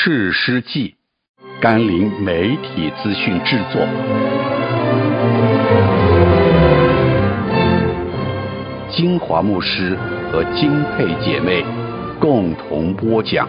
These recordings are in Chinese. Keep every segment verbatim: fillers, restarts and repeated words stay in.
士师记，甘霖媒体资讯制作。金华牧师和金佩姐妹共同播讲。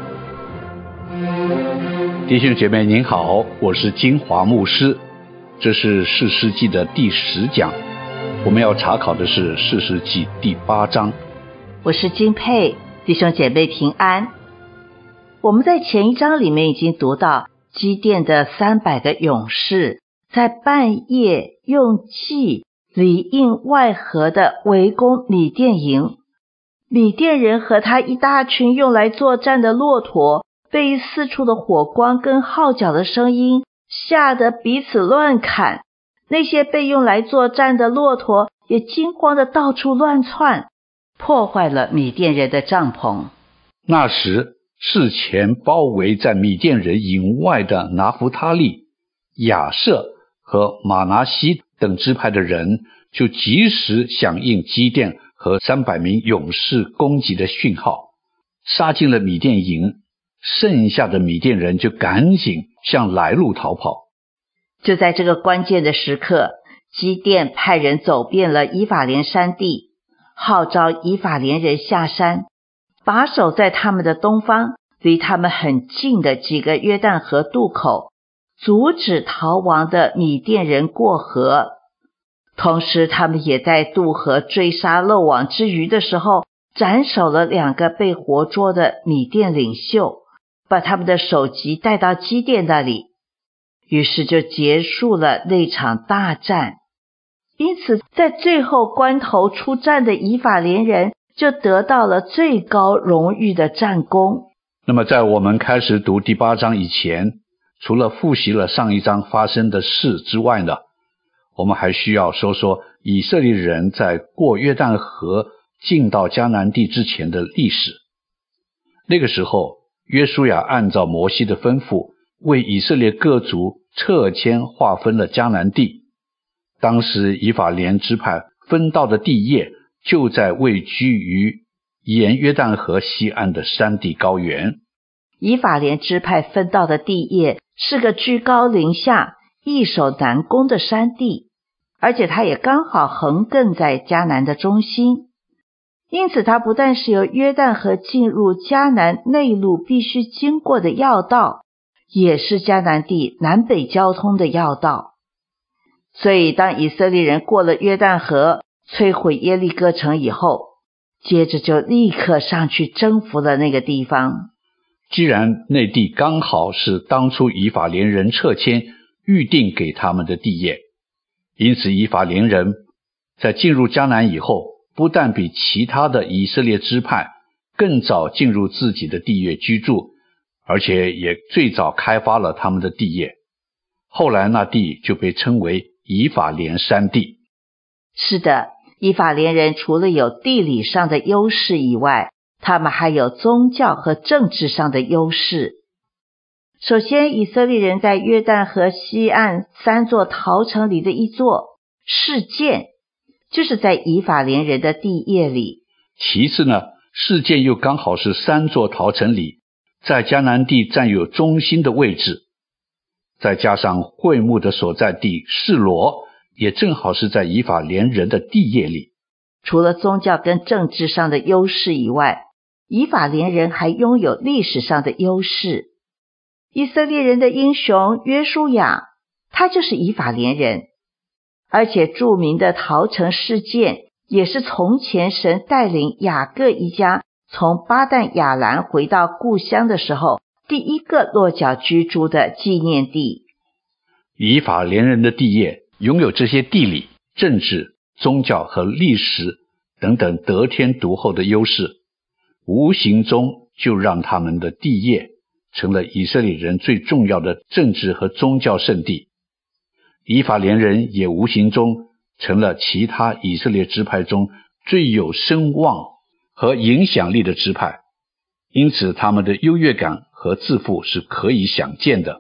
弟兄姐妹您好，我是金华牧师，这是士师记的第十讲，我们要查考的是士师记第八章。 我是金佩，弟兄姐妹平安。我们在前一章里面已经读到基甸的三百个勇士在半夜用计里应外合的围攻米甸营，米甸人和他一大群用来作战的骆驼被四处的火光跟号角的声音吓得彼此乱砍，那些被用来作战的骆驼也惊慌的到处乱窜，破坏了米甸人的帐篷。 那时事前包围在米甸人营外的拿弗他利、亚设和马拿西等支派的人就及时响应基甸和三百名勇士攻击的讯号，杀进了米甸营，剩下的米甸人就赶紧向来路逃跑。 就在这个关键的时刻，基甸派人走遍了以法莲山地，号召以法莲人下山，把守在他们的东方，离他们很近的几个约旦河渡口，阻止逃亡的米甸人过河。同时他们也在渡河追杀漏网之鱼的时候，斩首了两个被活捉的米甸领袖，把他们的首级带到基甸那里，于是就结束了那场大战。因此在最后关头出战的以法莲人就得到了最高荣誉的战功。 那么在我们开始读第八章以前，除了复习了上一章发生的事之外呢，我们还需要说说以色列人在过约旦河进到迦南地之前的历史。那个时候，约书亚按照摩西的吩咐，为以色列各族撤迁划分了迦南地。当时以法莲支派分到的地业就在位居于沿约旦河西岸的山地高原。 以法莲支派分到的地业是个居高临下、易守难攻的山地，而且它也刚好横亘在迦南的中心，因此它不但是由约旦河进入迦南内陆必须经过的要道，也是迦南地南北交通的要道。所以当以色列人过了约旦河，摧毁耶利哥城以后，接着就立刻上去征服了那个地方。 既然那地刚好是当初以法莲人撤迁预定给他们的地业，因此以法莲人在进入迦南以后，不但比其他的以色列支派更早进入自己的地业居住，而且也最早开发了他们的地业。后来那地就被称为以法莲山地。 是的，以法莲人除了有地理上的优势以外，他们还有宗教和政治上的优势。首先，以色列人在约旦河西岸三座陶城里的一座示剑，就是在以法莲人的地业里。 其次呢，示剑又刚好是三座陶城里在迦南地占有中心的位置，再加上会幕的所在地示罗也正好是在以法莲人的地业里。 除了宗教跟政治上的优势以外，以法莲人还拥有历史上的优势。以色列人的英雄约书亚，他就是以法莲人，而且著名的陶城事件也是从前神带领雅各一家从巴旦亚兰回到故乡的时候第一个落脚居住的纪念地。 以法莲人的地业拥有这些地理、政治、宗教和历史等等得天独厚的优势，无形中就让他们的地业成了以色列人最重要的政治和宗教圣地。以法莲人也无形中成了其他以色列支派中最有声望和影响力的支派，因此他们的优越感和自负是可以想见的。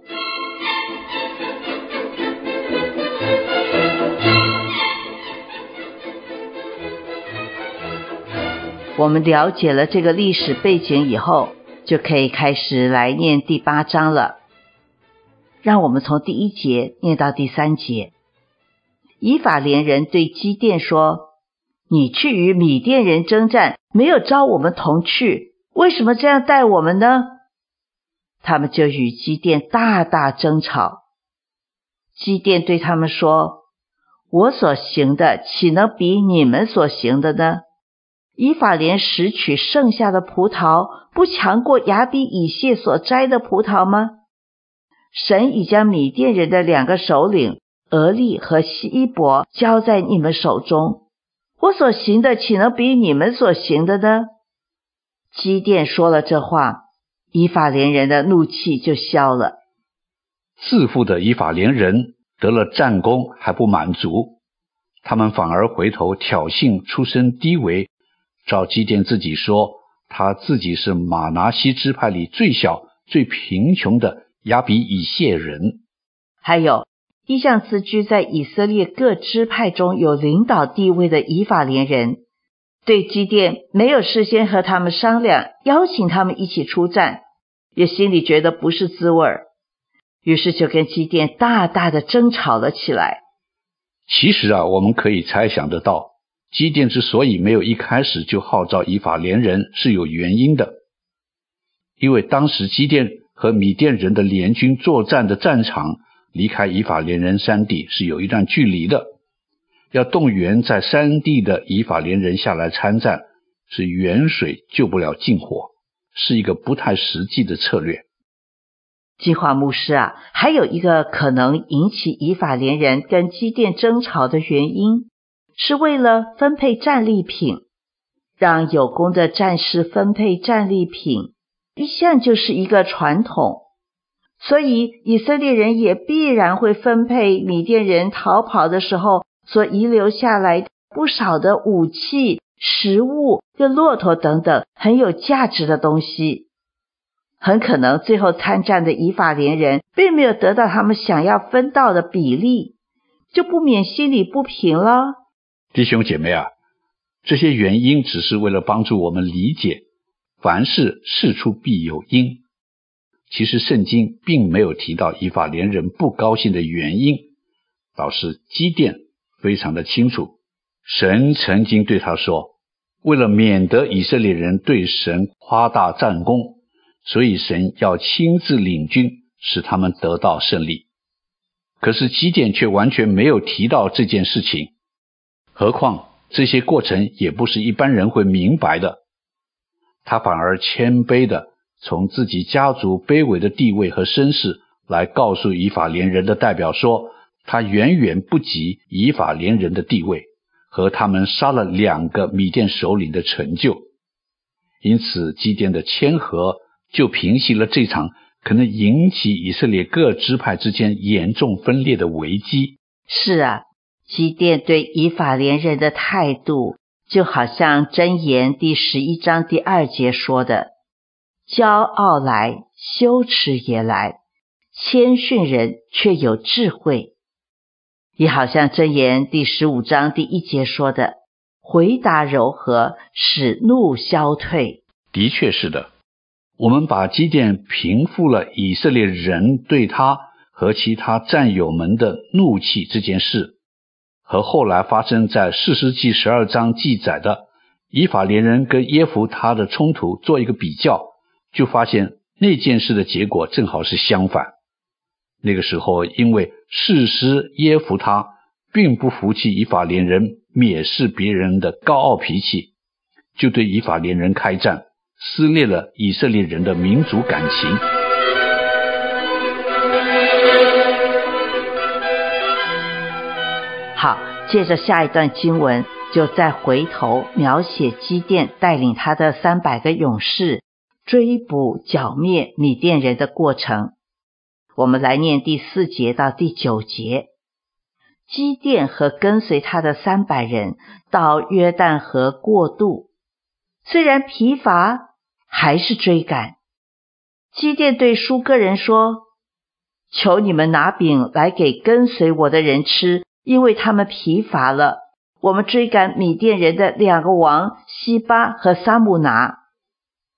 我们了解了这个历史背景以后， 就可以开始来念第八章了。让我们从第一节念到第三节。以法莲人对基甸说，你去与米甸人征战，没有召我们同去，为什么这样待我们呢？他们就与基甸大大争吵。基甸对他们说，我所行的岂能比你们所行的呢？以法莲拾取剩下的葡萄，不强过亚比以谢所摘的葡萄吗？神已将米甸人的两个首领俄利和希伯交在你们手中，我所行的岂能比你们所行的呢？基甸说了这话，以法莲人的怒气就消了。 自负的以法莲人得了战功还不满足，他们反而回头挑衅出身低微，照基甸自己说，他自己是玛拿西支派里最小最贫穷的亚比以谢人。 还有一向自居在以色列各支派中有领导地位的以法莲人，对基甸没有事先和他们商量，邀请他们一起出战，也心里觉得不是滋味，于是就跟基甸大大的争吵了起来。 其实啊，我们可以猜想得到，基甸之所以没有一开始就号召以法莲人是有原因的。因为当时基甸和米甸人的联军作战的战场离开以法莲人山地是有一段距离的，要动员在山地的以法莲人下来参战，是远水救不了近火，是一个不太实际的策略。 计划牧师啊，还有一个可能引起以法莲人跟基甸争吵的原因，是为了分配战利品。让有功的战士分配战利品，一向就是一个传统，所以以色列人也必然会分配米甸人逃跑的时候所遗留下来不少的武器、食物跟骆驼等等很有价值的东西。很可能最后参战的以法莲人并没有得到他们想要分到的比例，就不免心里不平了。 弟兄姐妹啊，这些原因只是为了帮助我们理解，凡事事出必有因。其实圣经并没有提到以法莲人不高兴的原因，倒是基甸非常的清楚，神曾经对他说，为了免得以色列人对神夸大战功，所以神要亲自领军，使他们得到胜利。可是基甸却完全没有提到这件事情，何况这些过程也不是一般人会明白的。他反而谦卑的从自己家族卑微的地位和身世来告诉以法莲人的代表说，他远远不及以法莲人的地位和他们杀了两个米甸首领的成就。因此基甸的谦和就平息了这场可能引起以色列各支派之间严重分裂的危机。 是啊，基甸对以法莲人的态度就好像箴言第十一章第二节说的，骄傲来，羞耻也来，谦逊人却有智慧。也好像箴言第十五章第一节说的，回答柔和，使怒消退。 的确是的，我们把基甸平复了以色列人对他和其他战友们的怒气这件事，和后来发生在士师记十二章记载的以法莲人跟耶弗他的冲突做一个比较，就发现那件事的结果正好是相反。那个时候因为士师耶弗他并不服气以法莲人蔑视别人的高傲脾气，就对以法莲人开战，撕裂了以色列人的民族感情。 好，接着下一段经文就再回头描写基甸带领他的三百个勇士追捕剿灭米甸人的过程。我们来念第四节到第九节。基甸和跟随他的三百人到约旦河过渡，虽然疲乏，还是追赶。基甸对疏割人说，求你们拿饼来给跟随我的人吃，因为他们疲乏了。我们追赶米甸人的两个王西巴和撒母拿。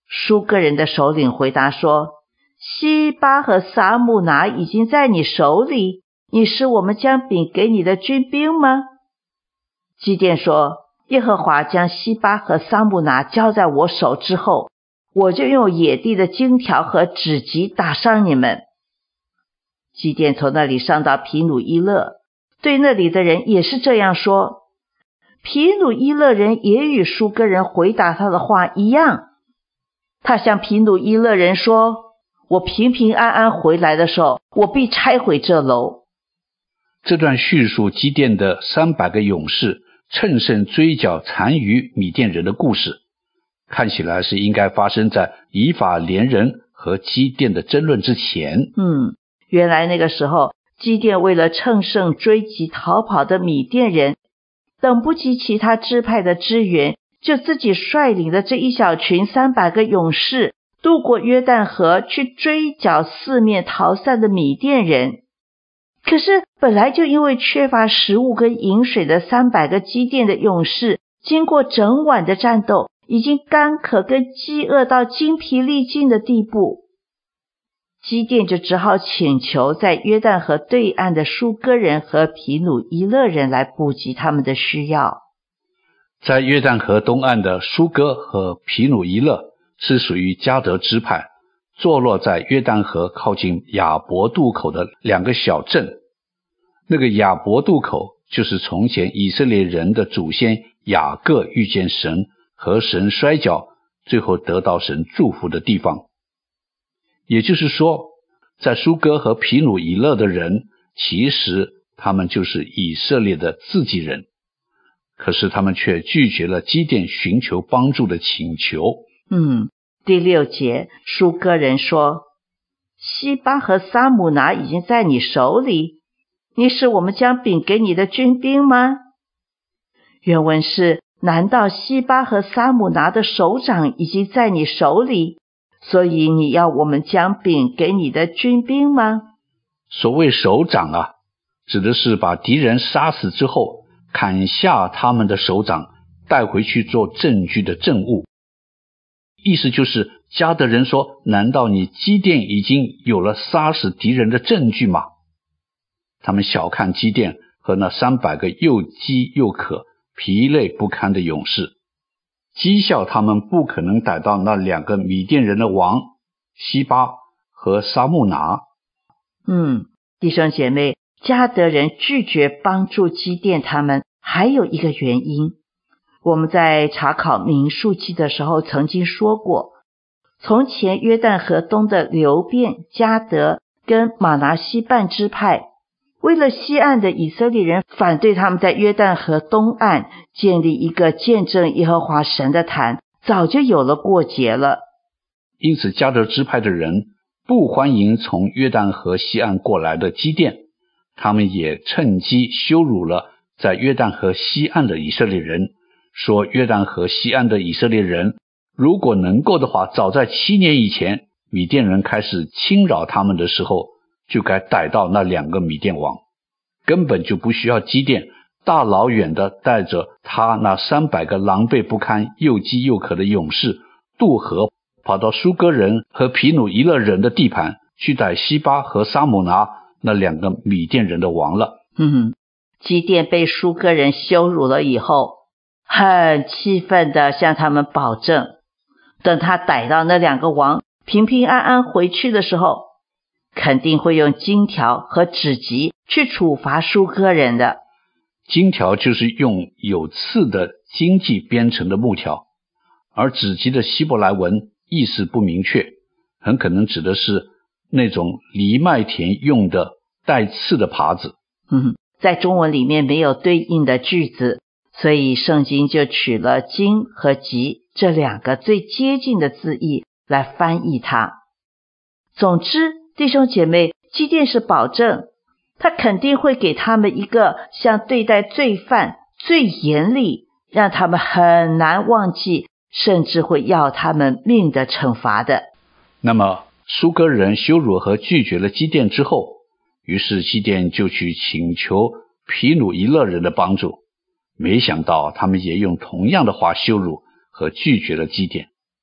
舒哥人的首领回答说，西巴和撒母拿已经在你手里，你是我们将饼给你的军兵吗？基甸说，耶和华将西巴和撒母拿交在我手之后，我就用野地的荆条和荆棘打伤你们。基甸从那里上到毗努伊勒，对那里的人也是这样说。毗努伊勒人也与舒哥人回答他的话一样。他向毗努伊勒人说，我平平安安回来的时候，我必拆毁这楼。 这段叙述基甸的三百个勇士乘胜追剿残余米甸人的故事，看起来是应该发生在以法莲人和基甸的争论之前。 嗯，原来那个时候基甸为了乘胜追击逃跑的米甸人，等不及其他支派的支援，就自己率领的这一小群三百个勇士渡过约旦河，去追剿四面逃散的米甸人。可是本来就因为缺乏食物跟饮水的三百个基甸的勇士，经过整晚的战斗，已经干渴跟饥饿到精疲力尽的地步。基甸就只好请求在约旦河对岸的舒哥人和毗努伊勒人来补给他们的需要。 在约旦河东岸的舒哥和毗努伊勒是属于迦得支派，坐落在约旦河靠近亚伯渡口的两个小镇。那个亚伯渡口就是从前以色列人的祖先雅各遇见神，和神摔跤，最后得到神祝福的地方。也就是说，在舒哥和毗努伊勒的人，其实他们就是以色列的自己人，可是他们却拒绝了基甸寻求帮助的请求。 嗯，第六节，舒哥人说，西巴和撒母拿已经在你手里，你使我们将饼给你的军兵吗？原文是，难道西巴和撒母拿的首长已经在你手里，所以你要我们将饼给你的军兵吗？ 所谓首长啊，指的是把敌人杀死之后，砍下他们的首长，带回去做证据的证物。意思就是迦得人说，难道你基甸已经有了杀死敌人的证据吗？他们小看基甸和那三百个又饥又渴、疲累不堪的勇士，讥笑他们不可能逮到那两个米甸人的王西巴和撒母拿。 嗯，弟兄姐妹，迦得人拒绝帮助基甸他们，还有一个原因。我们在查考民数记的时候曾经说过，从前约旦河东的流便、迦得跟玛拿西半支派，为了西岸的以色列人反对他们在约旦河东岸建立一个见证耶和华神的坛，早就有了过节了。 因此迦得支派的人不欢迎从约旦河西岸过来的基甸，他们也趁机羞辱了在约旦河西岸的以色列人，说约旦河西岸的以色列人如果能够的话，早在七年以前米甸人开始侵扰他们的时候，就该逮到那两个米甸王，根本就不需要基甸大老远的带着他那三百个狼狈不堪又饥又渴的勇士渡河，跑到舒哥人和毗努伊勒人的地盘去逮西巴和撒母拿那两个米甸人的王了。 嗯，基甸被舒哥人羞辱了以后，很气愤地向他们保证，等他逮到那两个王平平安安回去的时候，肯定会用荆条和荆棘去处罚舒哥人的。 荆条就是用有刺的荆棘编成的木条，而荆棘的希伯来文意思不明确，很可能指的是那种藜麦田用的带刺的耙子。 嗯，在中文里面没有对应的句子，所以圣经就取了荆和棘这两个最接近的字义来翻译它。总之，弟兄姐妹，基甸是保证他肯定会给他们一个像对待罪犯最严厉，让他们很难忘记，甚至会要他们命的惩罚的。 那么苏哥人羞辱和拒绝了基甸之后，于是基甸就去请求毗努伊勒人的帮助，没想到他们也用同样的话羞辱和拒绝了基甸。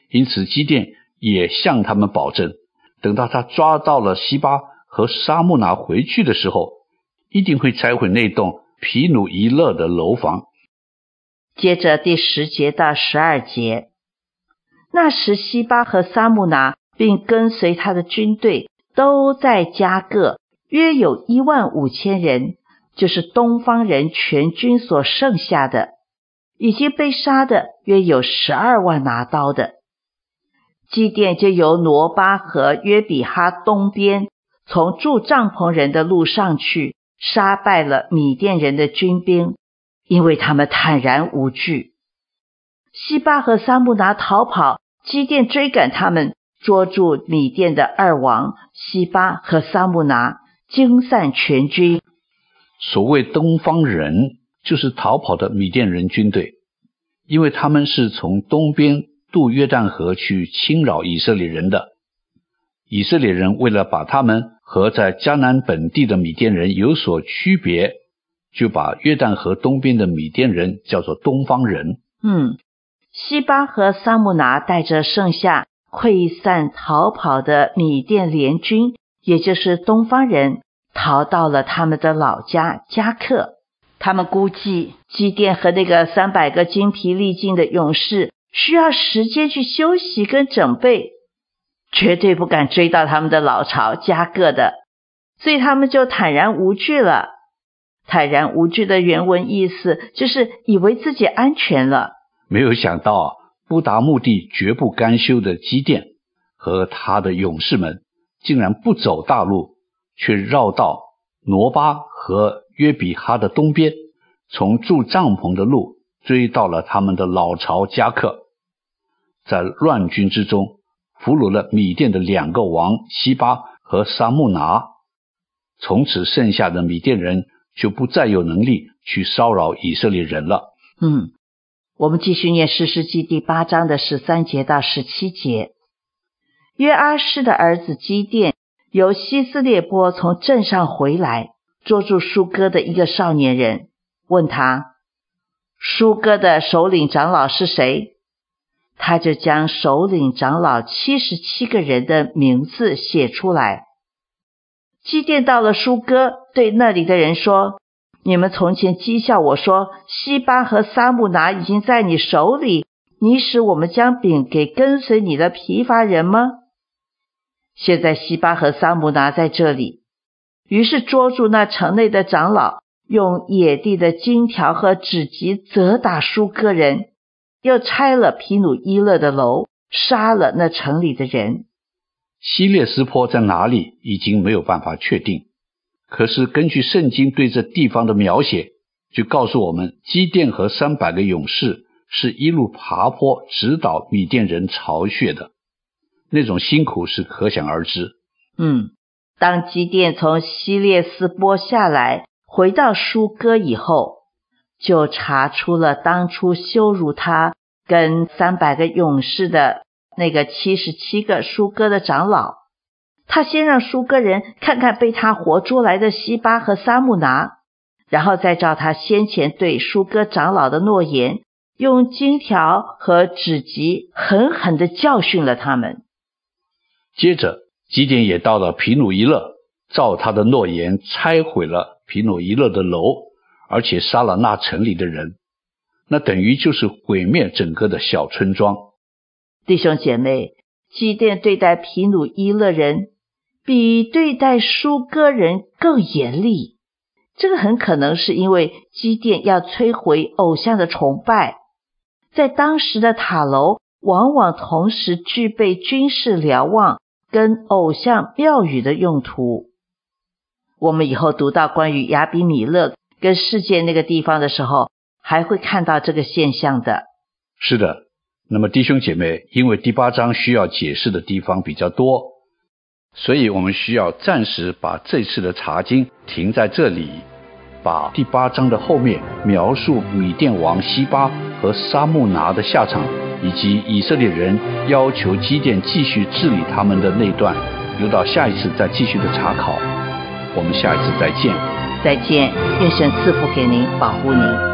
因此基甸也向他们保证，等到他抓到了西巴和沙木拿回去的时候，一定会拆毁那栋毗努伊勒的楼房。 接着第十节到十二节，那时西巴和沙木拿并跟随他的军队都在加各，约有一万五千人，就是东方人全军所剩下的，已经被杀的约有十二万拿刀的。基甸就由挪巴和约比哈东边，从住帐篷人的路上去，杀败了米甸人的军兵，因为他们坦然无惧。西巴和沙木拿逃跑，基甸追赶他们，捉住米甸的二王西巴和沙木拿，惊散全军。 所谓东方人，就是逃跑的米甸人军队，因为他们是从东边渡约旦河去侵扰以色列人的。以色列人为了把他们和在迦南本地的米甸人有所区别，就把约旦河东边的米甸人叫做东方人。 嗯，西巴和沙木拿带着剩下溃散逃跑的米甸联军，也就是东方人，逃到了他们的老家加克。他们估计基甸和那个三百个精疲力尽的勇士需要时间去休息跟准备，绝对不敢追到他们的老巢加各的，所以他们就坦然无惧了。坦然无惧的原文意思就是以为自己安全了。 没有想到不达目的绝不甘休的基甸和他的勇士们竟然不走大路，却绕到挪巴和约比哈的东边，从住帐篷的路追到了他们的老巢加克。在乱军之中俘虏了米甸的两个王西巴和沙木拿，从此剩下的米甸人就不再有能力去骚扰以色列人了。 嗯，我们继续念士师记第八章的十三节到十七节。约阿施的儿子基甸由希斯列波从镇上回来，捉住舒哥的一个少年人，问他，舒哥的首领长老是谁？他就将首领长老七十七个人的名字写出来。基甸到了舒哥，对那里的人说，你们从前讥笑我说，西巴和沙木拿已经在你手里，你使我们将饼给跟随你的疲乏人吗？现在西巴和沙木拿在这里。于是捉住那城内的长老，用野地的金条和纸棘责打舒哥人，又拆了毗努伊勒的楼，杀了那城里的人。 希列斯坡在哪里已经没有办法确定，可是根据圣经对这地方的描写，就告诉我们基甸和三百个勇士是一路爬坡直捣米甸人巢穴的，那种辛苦是可想而知。 嗯，当基甸从希列斯坡下来回到舒哥以后，就查出了当初羞辱他跟三百个勇士的那个七十七个舒哥的长老。他先让舒哥人看看被他活捉来的西巴和沙木拿，然后再照他先前对舒哥长老的诺言，用金条和纸棘狠狠地教训了他们。 接着基甸也到了毗努伊勒，照他的诺言拆毁了毗努伊勒的楼，而且杀了那城里的人，那等于就是毁灭整个的小村庄。 弟兄姐妹，基甸对待毗努伊勒人比对待舒哥人更严厉，这个很可能是因为基甸要摧毁偶像的崇拜。在当时的塔楼往往同时具备军事瞭望跟偶像庙宇的用途。我们以后读到关于亚比米勒跟世界那个地方的时候，还会看到这个现象的。 是的，那么弟兄姐妹，因为第八章需要解释的地方比较多，所以我们需要暂时把这次的查经停在这里，把第八章的后面描述米甸王西巴和沙木拿的下场，以及以色列人要求基甸继续治理他们的那段，留到下一次再继续的查考。我们下一次再见。 再见，愿神赐福给您，保护您。